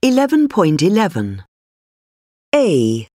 11.11 A.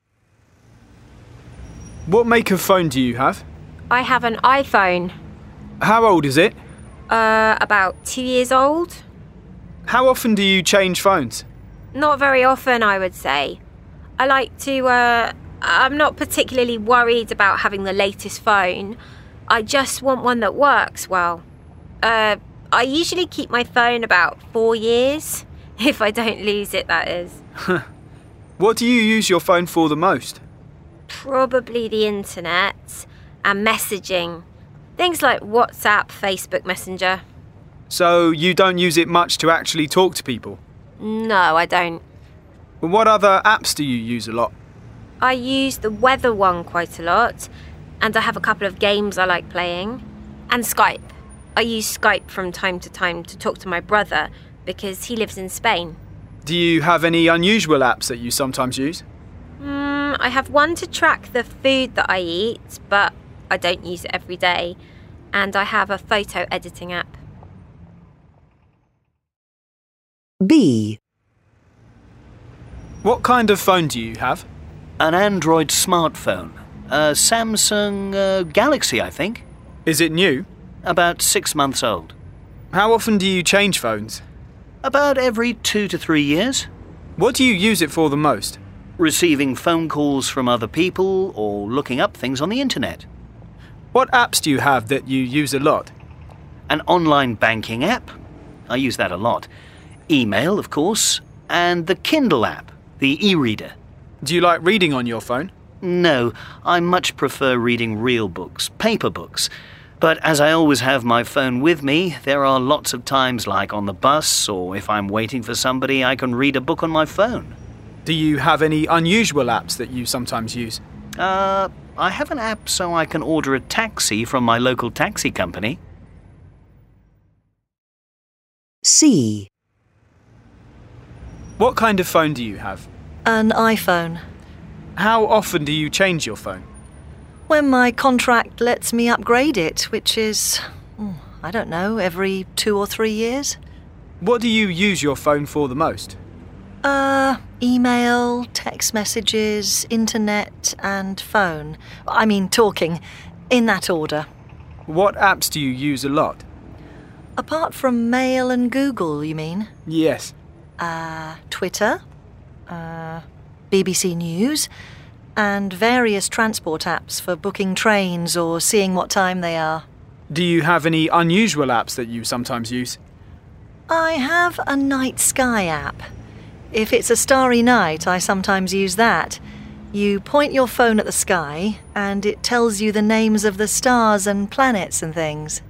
What make of phone do you have? I have an iPhone. How old is it? About 2 years old. How often do you change phones? Not very often, I would say. I like to, I'm not particularly worried about having the latest phone. I just want one that works well. I usually keep my phone about 4 years, if I don't lose it, that is. What do you use your phone for the most? Probably the internet and messaging. Things like WhatsApp, Facebook Messenger. So you don't use it much to actually talk to people? No, I don't. Well, what other apps do you use a lot? I use the weather one quite a lot, and I have a couple of games I like playing. And Skype. I use Skype from time to time to talk to my brother because he lives in Spain. Do you have any unusual apps that you sometimes use? I have one to track the food that I eat, but I don't use it every day. And I have a photo editing app. B. What kind of phone do you have? An Android smartphone. A Samsung Galaxy, I think. Is it new? About 6 months old. How often do you change phones? About every 2 to 3 years. What do you use it for the most? Receiving phone calls from other people or looking up things on the internet. What apps do you have that you use a lot? An online banking app. I use that a lot. Email, of course. And the Kindle app, the e-reader. Do you like reading on your phone? No, I much prefer reading real books, paper books. But as I always have my phone with me, there are lots of times, like on the bus or if I'm waiting for somebody, I can read a book on my phone. Do you have any unusual apps that you sometimes use? I have an app so I can order a taxi from my local taxi company. C. What kind of phone do you have? An iPhone. How often do you change your phone? When my contract lets me upgrade it, which is, I don't know, every 2 or 3 years. What do you use your phone for the most? Email, text messages, internet and phone. I mean talking, in that order. What apps do you use a lot? Apart from Mail and Google, you mean? Yes. Twitter, BBC News, and various transport apps for booking trains or seeing what time they are. Do you have any unusual apps that you sometimes use? I have a night sky app. If it's a starry night, I sometimes use that. You point your phone at the sky and it tells you the names of the stars and planets and things.